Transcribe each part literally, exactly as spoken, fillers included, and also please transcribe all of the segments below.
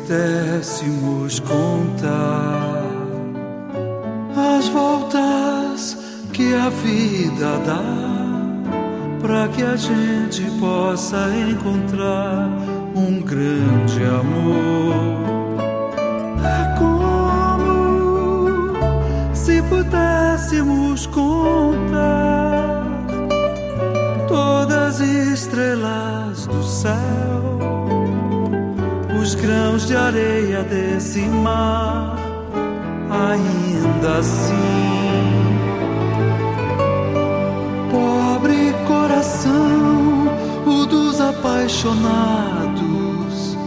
pudéssemos contar as voltas que a vida dá, para que a gente possa encontrar um grande amor. É como se pudéssemos contar todas as estrelas do céu, os grãos de areia desse mar. Ainda assim, pobre coração, o dos apaixonados,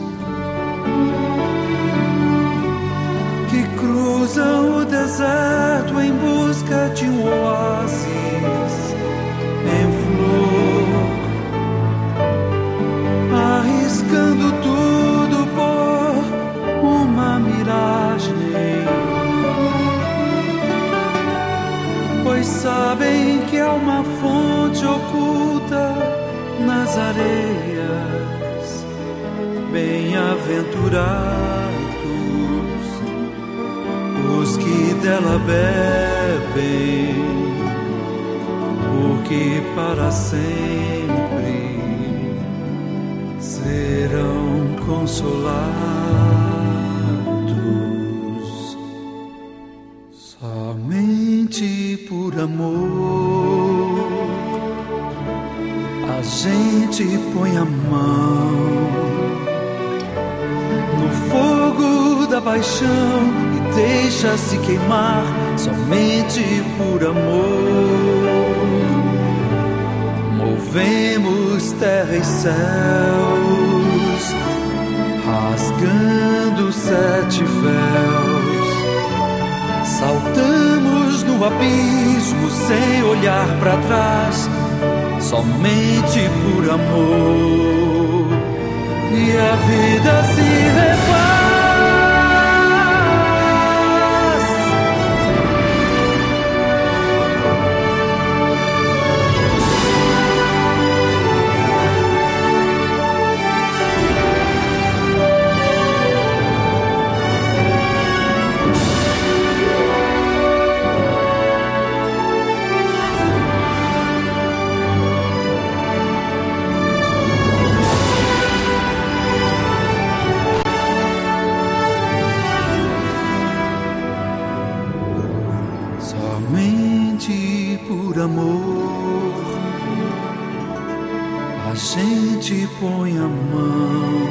que cruzam o deserto em busca de um oásis em flor, arriscando tudo por uma miragem, pois sabem que há uma fonte oculta nas areias. Bem-aventurados os que dela bebem, porque para sempre serão consolados. Somente por amor a gente põe a mão no fogo da paixão e deixa-se queimar. Somente por amor movemos terra e céus, rasgando sete véus, saltamos no abismo sem olhar para trás. Somente por amor, e a vida se refaz. Amor, a gente põe a mão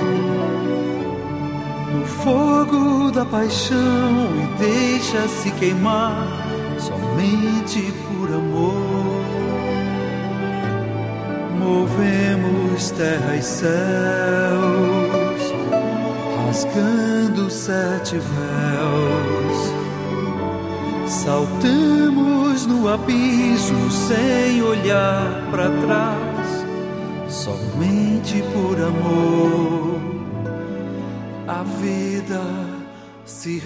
no fogo da paixão e deixa-se queimar. Somente por amor movemos terra e céus, rasgando sete véus, saltamos no abismo sem olhar para trás. Somente por amor a vida se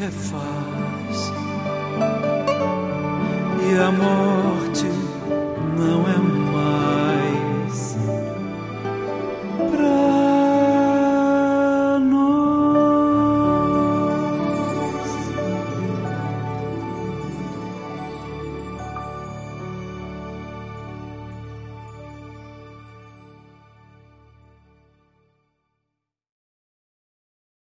refaz, e a morte não é mais.